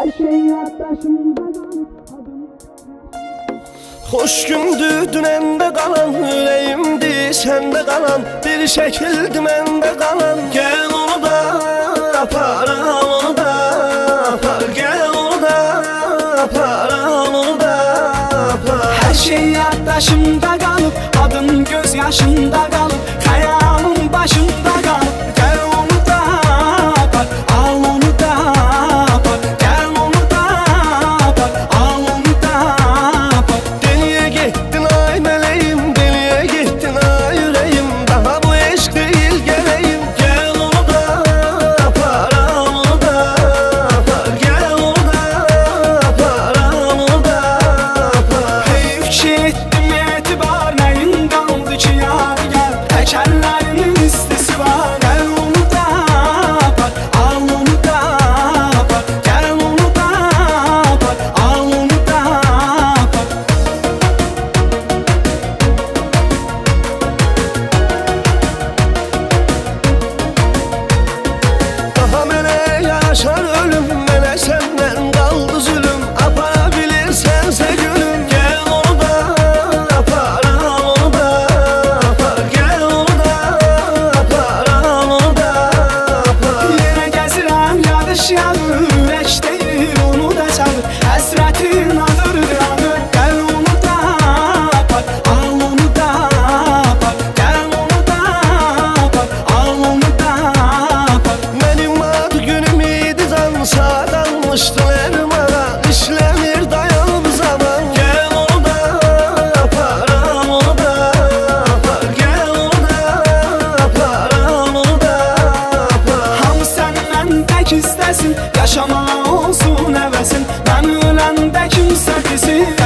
Her şey yaddaşımda kalıp adım. Hoş gündü dünende kalan, yüreğimdi sende kalan, bir şekildi mende kalan. Gel onu da apar, al onu da apar. Gel onu da apar, al onu da apar. Her şey yaddaşımda kalıp, adın gözyaşında kalıp, hayalım başımda kalıp. Gel onu da apar, al onu da apar. Gel onu da apar, al onu da apar. Deliye gittin ay meleğim, deliye gittin ay yüreğim. Daha bu eşk değil geleyim. Gel onu da apar, al onu da apar. Gel onu da apar, al onu da apar. Heyif ettim etibar, neyin kaldı ki yadigar? Tekerlerinin istisi var. Gel onu da apar, al onu da apar. Gel onu da apar, al onu da apar. Daha mene yaşar ölüm, mene senden kaldı zulüm. Aparabilirsense gülüm. Gel onu da apar, al onu da apar. Gel onu da apar, al onu da apar. Yine gezirəm yağış yağır, ürək deyir onu da çağır. Həsrətin ağırdır ağır. Gel onu da apar, al onu da apar. Gel onu da apar, al onu da apar. Benim adı günüm idi can, sağdanmıştı ermana. İşlenir dayanıp zaman. Gel onu da apar, al onu da apar. Gel onu da apar, al onu da apar. Hamı səndən tək istəsin, yaşamaq olsun həvəsin. Mən öləndə kimsə desin